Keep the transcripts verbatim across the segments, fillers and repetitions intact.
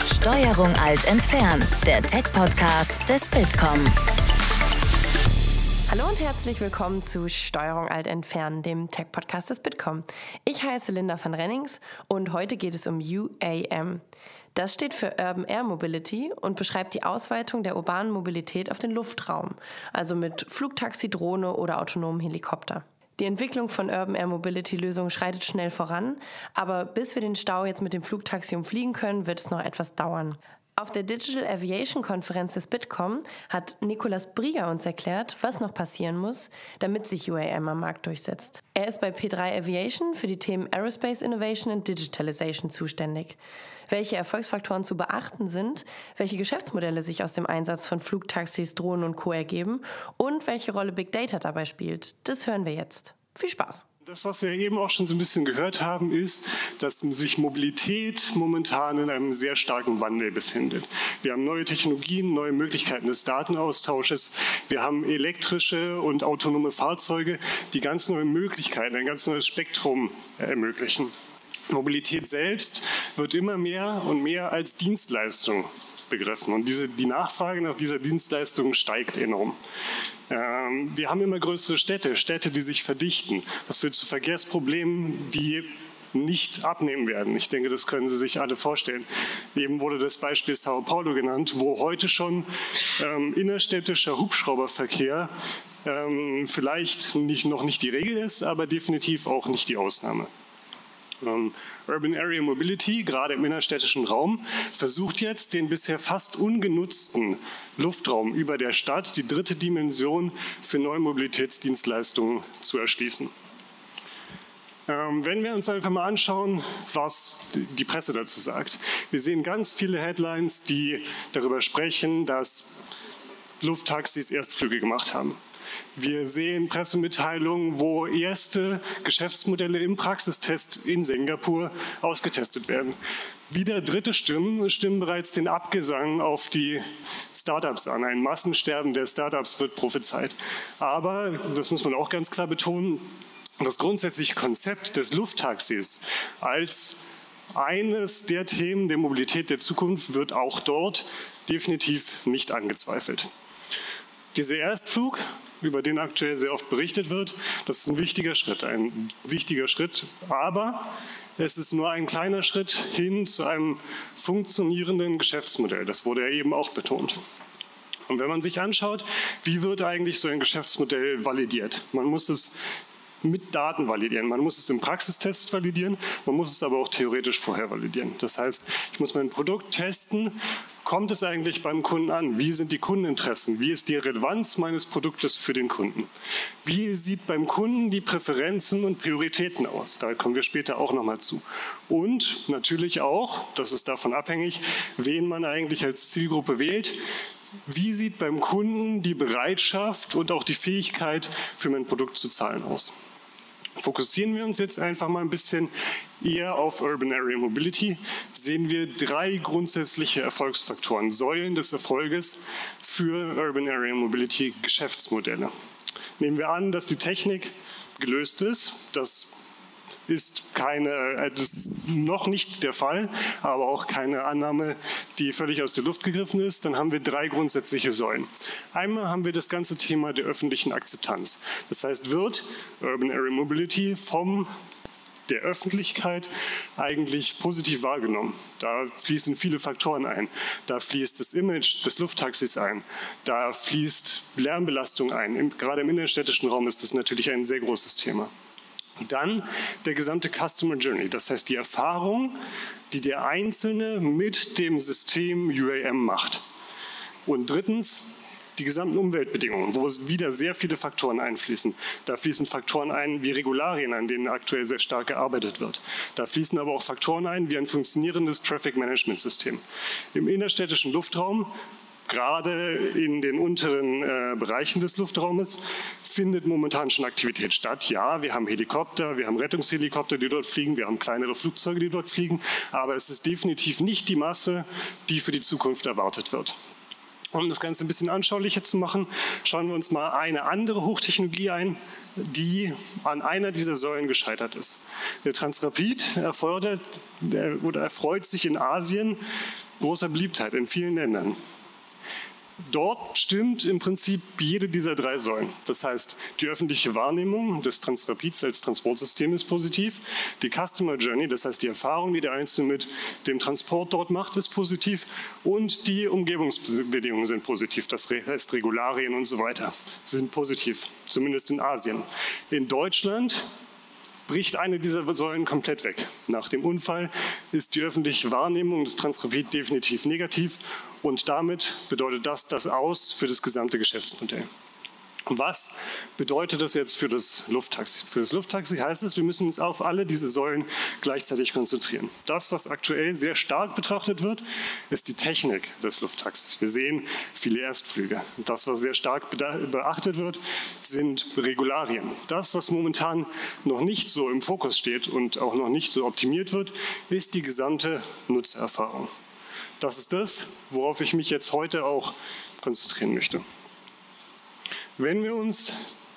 Steuerung Alt entfernen, der Tech-Podcast des Bitkom. Hallo und herzlich willkommen zu Steuerung Alt entfernen, dem Tech-Podcast des Bitkom. Ich heiße Linda van Rennings und heute geht es um U A M. Das steht für Urban Air Mobility und beschreibt die Ausweitung der urbanen Mobilität auf den Luftraum, also mit Flugtaxi, Drohne oder autonomen Helikopter. Die Entwicklung von Urban Air Mobility Lösungen schreitet schnell voran, aber bis wir den Stau jetzt mit dem Flugtaxi umfliegen können, wird es noch etwas dauern. Auf der Digital Aviation Konferenz des Bitkom hat Nicolas Brieger uns erklärt, was noch passieren muss, damit sich U A M am Markt durchsetzt. Er ist bei P drei Aviation für die Themen Aerospace Innovation und Digitalization zuständig. Welche Erfolgsfaktoren zu beachten sind, welche Geschäftsmodelle sich aus dem Einsatz von Flugtaxis, Drohnen und Co. ergeben und welche Rolle Big Data dabei spielt, das hören wir jetzt. Viel Spaß! Das, was wir eben auch schon so ein bisschen gehört haben, ist, dass sich Mobilität momentan in einem sehr starken Wandel befindet. Wir haben neue Technologien, neue Möglichkeiten des Datenaustausches. Wir haben elektrische und autonome Fahrzeuge, die ganz neue Möglichkeiten, ein ganz neues Spektrum ermöglichen. Mobilität selbst wird immer mehr und mehr als Dienstleistung begriffen. Und diese, die Nachfrage nach dieser Dienstleistung steigt enorm. Ähm, wir haben immer größere Städte, Städte, die sich verdichten. Das führt zu Verkehrsproblemen, die nicht abnehmen werden. Ich denke, das können Sie sich alle vorstellen. Eben wurde das Beispiel Sao Paulo genannt, wo heute schon ähm, innerstädtischer Hubschrauberverkehr ähm, vielleicht nicht, noch nicht die Regel ist, aber definitiv auch nicht die Ausnahme. Um, Urban Area Mobility, gerade im innerstädtischen Raum, versucht jetzt, den bisher fast ungenutzten Luftraum über der Stadt, die dritte Dimension für neue Mobilitätsdienstleistungen zu erschließen. Ähm, wenn wir uns einfach mal anschauen, was die Presse dazu sagt. Wir sehen ganz viele Headlines, die darüber sprechen, dass Lufttaxis Erstflüge gemacht haben. Wir sehen Pressemitteilungen, wo erste Geschäftsmodelle im Praxistest in Singapur ausgetestet werden. Wieder dritte Stimmen stimmen bereits den Abgesang auf die Startups an. Ein Massensterben der Startups wird prophezeit. Aber, das muss man auch ganz klar betonen, das grundsätzliche Konzept des Lufttaxis als eines der Themen der Mobilität der Zukunft wird auch dort definitiv nicht angezweifelt. Dieser Erstflug, über den aktuell sehr oft berichtet wird, das ist ein wichtiger Schritt, ein wichtiger Schritt, aber es ist nur ein kleiner Schritt hin zu einem funktionierenden Geschäftsmodell. Das wurde ja eben auch betont. Und wenn man sich anschaut, wie wird eigentlich so ein Geschäftsmodell validiert? Man muss es mit Daten validieren. Man muss es im Praxistest validieren, man muss es aber auch theoretisch vorher validieren. Das heißt, ich muss mein Produkt testen. Kommt es eigentlich beim Kunden an? Wie sind die Kundeninteressen? Wie ist die Relevanz meines Produktes für den Kunden? Wie sieht beim Kunden die Präferenzen und Prioritäten aus? Da kommen wir später auch nochmal zu. Und natürlich auch, das ist davon abhängig, wen man eigentlich als Zielgruppe wählt. Wie sieht beim Kunden die Bereitschaft und auch die Fähigkeit für mein Produkt zu zahlen aus? Fokussieren wir uns jetzt einfach mal ein bisschen eher auf Urban Area Mobility, sehen wir drei grundsätzliche Erfolgsfaktoren, Säulen des Erfolges für Urban Area Mobility Geschäftsmodelle. Nehmen wir an, dass die Technik gelöst ist, das ist keine, das ist noch nicht der Fall, aber auch keine Annahme, die völlig aus der Luft gegriffen ist. Dann haben wir drei grundsätzliche Säulen. Einmal haben wir das ganze Thema der öffentlichen Akzeptanz. Das heißt, wird Urban Area Mobility vom der Öffentlichkeit eigentlich positiv wahrgenommen. Da fließen viele Faktoren ein. Da fließt das Image des Lufttaxis ein. Da fließt Lärmbelastung ein. Gerade im innerstädtischen Raum ist das natürlich ein sehr großes Thema. Dann der gesamte Customer Journey, das heißt die Erfahrung, die der Einzelne mit dem System U A M macht. Und drittens die gesamten Umweltbedingungen, wo es wieder sehr viele Faktoren einfließen. Da fließen Faktoren ein wie Regularien, an denen aktuell sehr stark gearbeitet wird. Da fließen aber auch Faktoren ein wie ein funktionierendes Traffic Management System. Im innerstädtischen Luftraum, gerade in den unteren äh, Bereichen des Luftraumes, findet momentan schon Aktivität statt. Ja, wir haben Helikopter, wir haben Rettungshelikopter, die dort fliegen, wir haben kleinere Flugzeuge, die dort fliegen, aber es ist definitiv nicht die Masse, die für die Zukunft erwartet wird. Um das Ganze ein bisschen anschaulicher zu machen, schauen wir uns mal eine andere Hochtechnologie ein, die an einer dieser Säulen gescheitert ist. Der Transrapid erfordert oder erfreut sich in Asien großer Beliebtheit in vielen Ländern. Dort stimmt im Prinzip jede dieser drei Säulen. Das heißt, die öffentliche Wahrnehmung des Transrapids als Transportsystem ist positiv. Die Customer Journey, das heißt die Erfahrung, die der Einzelne mit dem Transport dort macht, ist positiv. Und die Umgebungsbedingungen sind positiv. Das heißt, Regularien und so weiter sind positiv, zumindest in Asien. In Deutschland bricht eine dieser Säulen komplett weg. Nach dem Unfall ist die öffentliche Wahrnehmung des Transrapid definitiv negativ und damit bedeutet das das Aus für das gesamte Geschäftsmodell. Was bedeutet das jetzt für das Lufttaxi? Für das Lufttaxi heißt es, wir müssen uns auf alle diese Säulen gleichzeitig konzentrieren. Das, was aktuell sehr stark betrachtet wird, ist die Technik des Lufttaxis. Wir sehen viele Erstflüge. Das, was sehr stark beachtet wird, sind Regularien. Das, was momentan noch nicht so im Fokus steht und auch noch nicht so optimiert wird, ist die gesamte Nutzererfahrung. Das ist das, worauf ich mich jetzt heute auch konzentrieren möchte. Wenn wir uns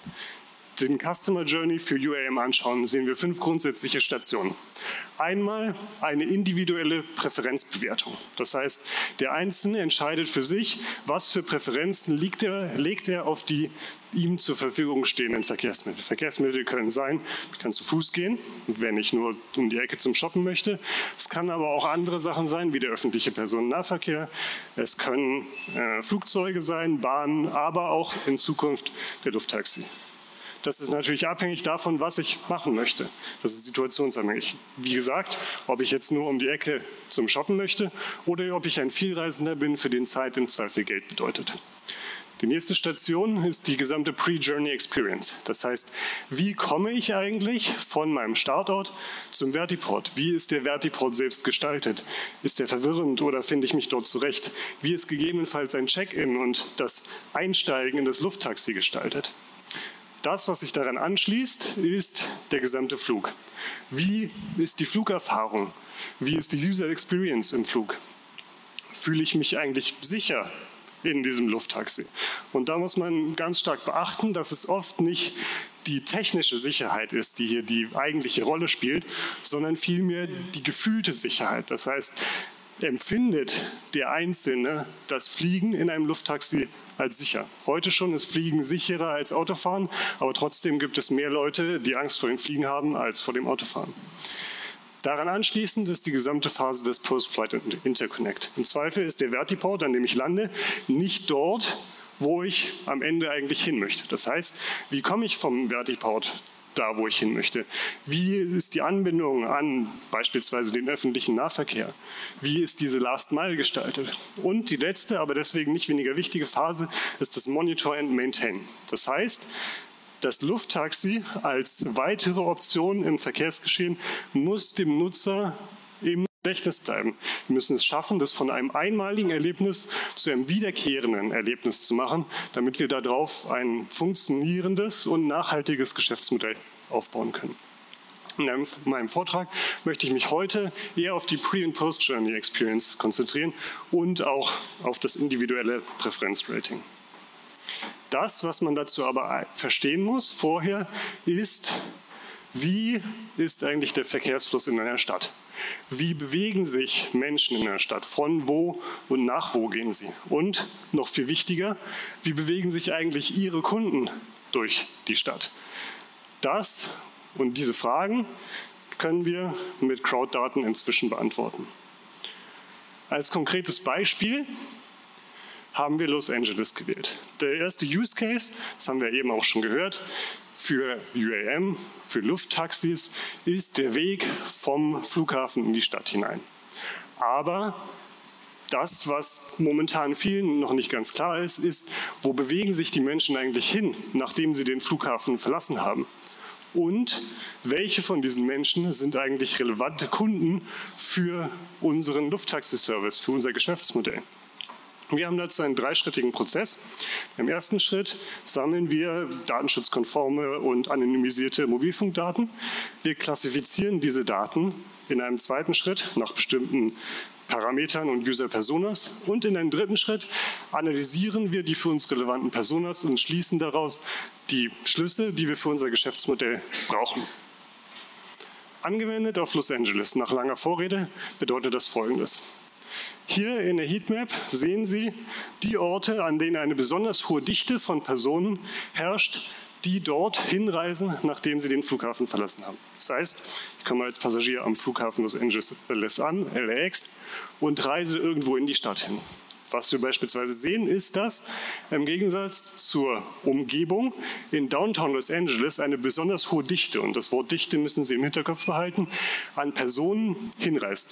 den Customer Journey für U A M anschauen, sehen wir fünf grundsätzliche Stationen. Einmal eine individuelle Präferenzbewertung. Das heißt, der Einzelne entscheidet für sich, was für Präferenzen legt er, legt er auf die ihm zur Verfügung stehenden Verkehrsmittel. Verkehrsmittel können sein, ich kann zu Fuß gehen, wenn ich nur um die Ecke zum Shoppen möchte. Es kann aber auch andere Sachen sein, wie der öffentliche Personennahverkehr. Es können äh, Flugzeuge sein, Bahnen, aber auch in Zukunft der Lufttaxi. Das ist natürlich abhängig davon, was ich machen möchte. Das ist situationsabhängig. Wie gesagt, ob ich jetzt nur um die Ecke zum Shoppen möchte oder ob ich ein Vielreisender bin, für den Zeit im Zweifel Geld bedeutet. Die nächste Station ist die gesamte Pre-Journey Experience. Das heißt, wie komme ich eigentlich von meinem Startort zum Vertiport? Wie ist der Vertiport selbst gestaltet? Ist der verwirrend oder finde ich mich dort zurecht? Wie ist gegebenenfalls ein Check-in und das Einsteigen in das Lufttaxi gestaltet? Das, was sich daran anschließt, ist der gesamte Flug. Wie ist die Flugerfahrung? Wie ist die User Experience im Flug? Fühle ich mich eigentlich sicher in diesem Lufttaxi? Und da muss man ganz stark beachten, dass es oft nicht die technische Sicherheit ist, die hier die eigentliche Rolle spielt, sondern vielmehr die gefühlte Sicherheit. Das heißt, empfindet der Einzelne das Fliegen in einem Lufttaxi als sicher. Heute schon ist Fliegen sicherer als Autofahren, aber trotzdem gibt es mehr Leute, die Angst vor dem Fliegen haben, als vor dem Autofahren. Daran anschließend ist die gesamte Phase des Post-Flight Interconnect. Im Zweifel ist der Vertiport, an dem ich lande, nicht dort, wo ich am Ende eigentlich hin möchte. Das heißt, wie komme ich vom Vertiport da, wo ich hin möchte? Wie ist die Anbindung an beispielsweise den öffentlichen Nahverkehr? Wie ist diese Last Mile gestaltet? Und die letzte, aber deswegen nicht weniger wichtige Phase ist das Monitor and Maintain. Das heißt, das Lufttaxi als weitere Option im Verkehrsgeschehen muss dem Nutzer im Gedächtnis bleiben. Wir müssen es schaffen, das von einem einmaligen Erlebnis zu einem wiederkehrenden Erlebnis zu machen, damit wir darauf ein funktionierendes und nachhaltiges Geschäftsmodell aufbauen können. In meinem Vortrag möchte ich mich heute eher auf die Pre- und Post-Journey Experience konzentrieren und auch auf das individuelle Präferenzrating. Das, was man dazu aber verstehen muss vorher, ist, wie ist eigentlich der Verkehrsfluss in einer Stadt? Wie bewegen sich Menschen in einer Stadt? Von wo und nach wo gehen sie? Und noch viel wichtiger, wie bewegen sich eigentlich Ihre Kunden durch die Stadt? Das und diese Fragen können wir mit Crowddaten inzwischen beantworten. Als konkretes Beispiel haben wir Los Angeles gewählt. Der erste Use Case, das haben wir eben auch schon gehört, für U A M, für Lufttaxis, ist der Weg vom Flughafen in die Stadt hinein. Aber das, was momentan vielen noch nicht ganz klar ist, ist, wo bewegen sich die Menschen eigentlich hin, nachdem sie den Flughafen verlassen haben? Und welche von diesen Menschen sind eigentlich relevante Kunden für unseren Lufttaxi-Service, für unser Geschäftsmodell? Wir haben dazu einen dreischrittigen Prozess. Im ersten Schritt sammeln wir datenschutzkonforme und anonymisierte Mobilfunkdaten. Wir klassifizieren diese Daten in einem zweiten Schritt nach bestimmten Parametern und User-Personas. Und in einem dritten Schritt analysieren wir die für uns relevanten Personas und schließen daraus die Schlüsse, die wir für unser Geschäftsmodell brauchen. Angewendet auf Los Angeles nach langer Vorrede bedeutet das Folgendes. Hier in der Heatmap sehen Sie die Orte, an denen eine besonders hohe Dichte von Personen herrscht, die dort hinreisen, nachdem sie den Flughafen verlassen haben. Das heißt, ich komme als Passagier am Flughafen Los Angeles an, L A X, und reise irgendwo in die Stadt hin. Was wir beispielsweise sehen, ist, dass im Gegensatz zur Umgebung in Downtown Los Angeles eine besonders hohe Dichte, und das Wort Dichte müssen Sie im Hinterkopf behalten, an Personen hinreist.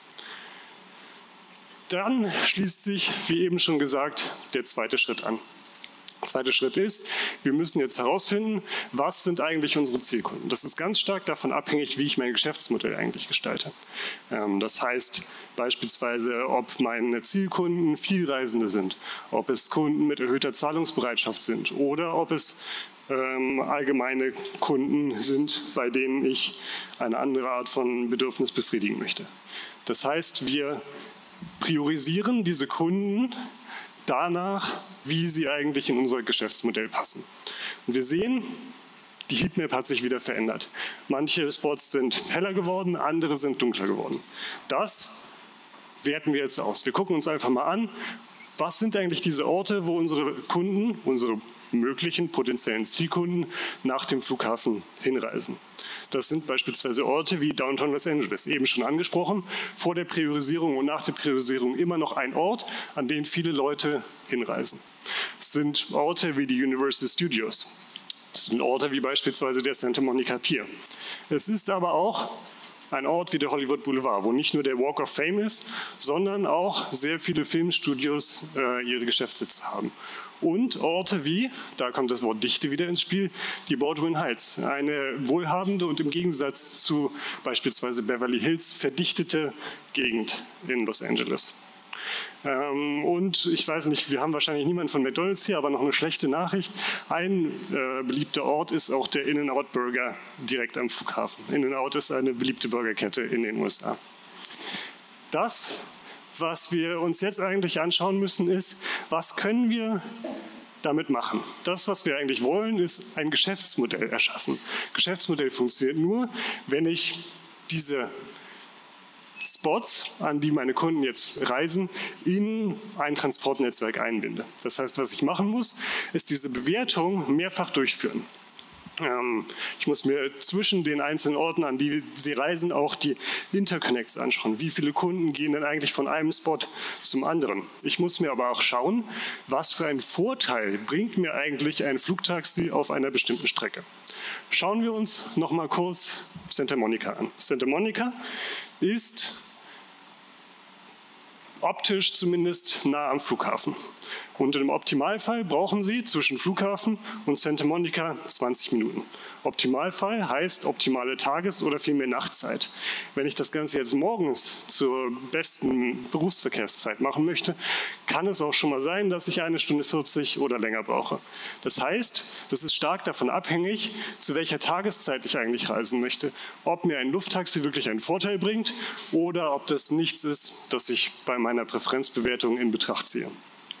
Dann schließt sich, wie eben schon gesagt, der zweite Schritt an. Der zweite Schritt ist, wir müssen jetzt herausfinden, was sind eigentlich unsere Zielkunden. Das ist ganz stark davon abhängig, wie ich mein Geschäftsmodell eigentlich gestalte. Das heißt beispielsweise, ob meine Zielkunden Vielreisende sind, ob es Kunden mit erhöhter Zahlungsbereitschaft sind oder ob es ähm, allgemeine Kunden sind, bei denen ich eine andere Art von Bedürfnis befriedigen möchte. Das heißt, wir priorisieren diese Kunden danach, wie sie eigentlich in unser Geschäftsmodell passen. Und wir sehen, die Heatmap hat sich wieder verändert. Manche Spots sind heller geworden, andere sind dunkler geworden. Das werten wir jetzt aus. Wir gucken uns einfach mal an, was sind eigentlich diese Orte, wo unsere Kunden, unsere möglichen potenziellen Zielkunden nach dem Flughafen hinreisen. Das sind beispielsweise Orte wie Downtown Los Angeles, eben schon angesprochen, vor der Priorisierung und nach der Priorisierung immer noch ein Ort, an den viele Leute hinreisen. Es sind Orte wie die Universal Studios. Es sind Orte wie beispielsweise der Santa Monica Pier. Es ist aber auch ein Ort wie der Hollywood Boulevard, wo nicht nur der Walk of Fame ist, sondern auch sehr viele Filmstudios äh, ihre Geschäftssitze haben. Und Orte wie, da kommt das Wort Dichte wieder ins Spiel, die Baldwin Heights, eine wohlhabende und im Gegensatz zu beispielsweise Beverly Hills verdichtete Gegend in Los Angeles. Ähm, und ich weiß nicht, wir haben wahrscheinlich niemanden von McDonald's hier, aber noch eine schlechte Nachricht. Ein äh, beliebter Ort ist auch der In-N-Out Burger direkt am Flughafen. In-N-Out ist eine beliebte Burgerkette in den U S A. Das, was wir uns jetzt eigentlich anschauen müssen, ist, was können wir damit machen? Das, was wir eigentlich wollen, ist ein Geschäftsmodell erschaffen. Geschäftsmodell funktioniert nur, wenn ich diese Spots, an die meine Kunden jetzt reisen, in ein Transportnetzwerk einbinde. Das heißt, was ich machen muss, ist diese Bewertung mehrfach durchführen. Ich muss mir zwischen den einzelnen Orten, an die sie reisen, auch die Interconnects anschauen. Wie viele Kunden gehen denn eigentlich von einem Spot zum anderen? Ich muss mir aber auch schauen, was für einen Vorteil bringt mir eigentlich ein Flugtaxi auf einer bestimmten Strecke. Schauen wir uns noch mal kurz Santa Monica an. Santa Monica ist optisch zumindest nah am Flughafen. Und im Optimalfall brauchen Sie zwischen Flughafen und Santa Monica zwanzig Minuten. Optimalfall heißt optimale Tages- oder vielmehr Nachtzeit. Wenn ich das Ganze jetzt morgens zur besten Berufsverkehrszeit machen möchte, kann es auch schon mal sein, dass ich eine Stunde vierzig oder länger brauche. Das heißt, das ist stark davon abhängig, zu welcher Tageszeit ich eigentlich reisen möchte. Ob mir ein Lufttaxi wirklich einen Vorteil bringt oder ob das nichts ist, das ich bei meiner Präferenzbewertung in Betracht ziehe.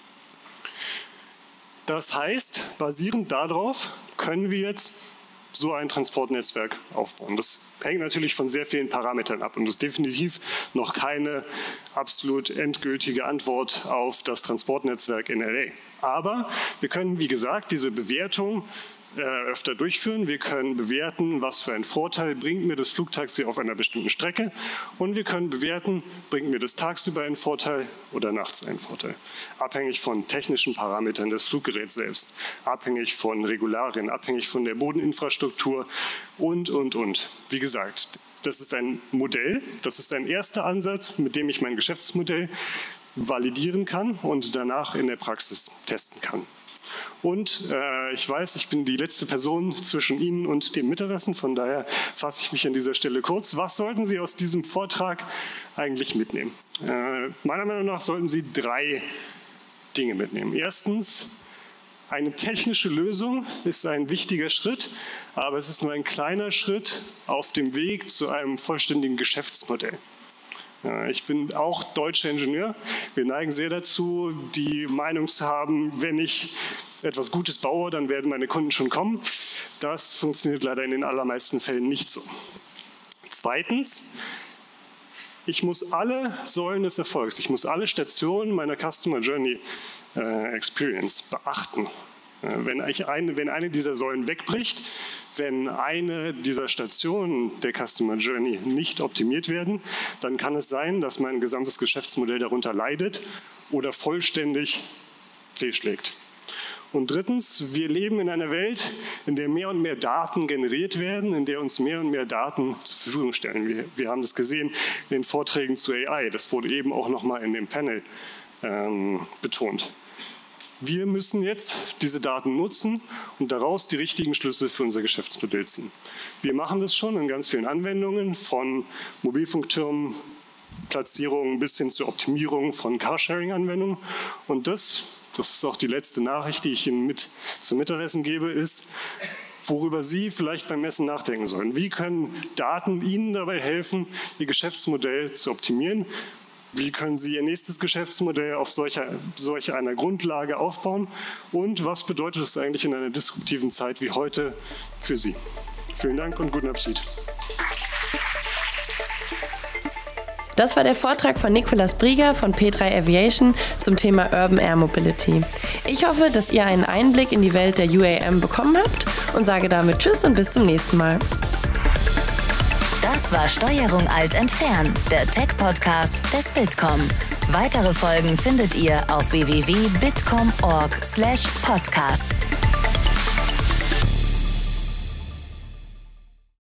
Das heißt, basierend darauf können wir jetzt so ein Transportnetzwerk aufbauen. Das hängt natürlich von sehr vielen Parametern ab und ist definitiv noch keine absolut endgültige Antwort auf das Transportnetzwerk in L A. Aber wir können, wie gesagt, diese Bewertung äh, öfter durchführen. Wir können bewerten, was für einen Vorteil bringt mir das Flugtaxi auf einer bestimmten Strecke, und wir können bewerten, bringt mir das tagsüber einen Vorteil oder nachts einen Vorteil. Abhängig von technischen Parametern des Fluggeräts selbst, abhängig von Regularien, abhängig von der Bodeninfrastruktur und, und, und. Wie gesagt, das ist ein Modell, das ist ein erster Ansatz, mit dem ich mein Geschäftsmodell validieren kann und danach in der Praxis testen kann. Und äh, ich weiß, ich bin die letzte Person zwischen Ihnen und dem Mittagessen, von daher fasse ich mich an dieser Stelle kurz. Was sollten Sie aus diesem Vortrag eigentlich mitnehmen? Äh, meiner Meinung nach sollten Sie drei Dinge mitnehmen. Erstens, eine technische Lösung ist ein wichtiger Schritt, aber es ist nur ein kleiner Schritt auf dem Weg zu einem vollständigen Geschäftsmodell. Ich bin auch deutscher Ingenieur. Wir neigen sehr dazu, die Meinung zu haben, wenn ich etwas Gutes baue, dann werden meine Kunden schon kommen. Das funktioniert leider in den allermeisten Fällen nicht so. Zweitens, Ich muss alle Säulen des Erfolgs, ich muss alle Stationen meiner Customer Journey äh, Experience beachten. Äh, wenn, ich eine, wenn eine dieser Säulen wegbricht, wenn eine dieser Stationen der Customer Journey nicht optimiert werden, dann kann es sein, dass mein gesamtes Geschäftsmodell darunter leidet oder vollständig fehlschlägt. Und drittens, wir leben in einer Welt, in der mehr und mehr Daten generiert werden, in der uns mehr und mehr Daten zur Verfügung stellen. Wir, wir haben das gesehen in den Vorträgen zu A I. Das wurde eben auch nochmal in dem Panel ähm, betont. Wir müssen jetzt diese Daten nutzen und daraus die richtigen Schlüsse für unser Geschäftsmodell ziehen. Wir machen das schon in ganz vielen Anwendungen, von Mobilfunktürmen, Platzierungen bis hin zur Optimierung von Carsharing-Anwendungen. Und das Das ist auch die letzte Nachricht, die ich Ihnen mit zum Mittagessen gebe, ist, worüber Sie vielleicht beim Essen nachdenken sollen. Wie können Daten Ihnen dabei helfen, Ihr Geschäftsmodell zu optimieren? Wie können Sie Ihr nächstes Geschäftsmodell auf solcher, solch einer Grundlage aufbauen? Und was bedeutet es eigentlich in einer disruptiven Zeit wie heute für Sie? Vielen Dank und guten Appetit. Das war der Vortrag von Nicolas Brieger von P drei Aviation zum Thema Urban Air Mobility. Ich hoffe, dass ihr einen Einblick in die Welt der U A M bekommen habt und sage damit Tschüss und bis zum nächsten Mal. Das war Steuerung Alt entfernen, der Tech-Podcast des Bitkom. Weitere Folgen findet ihr auf w w w punkt bitkom punkt org slash podcast.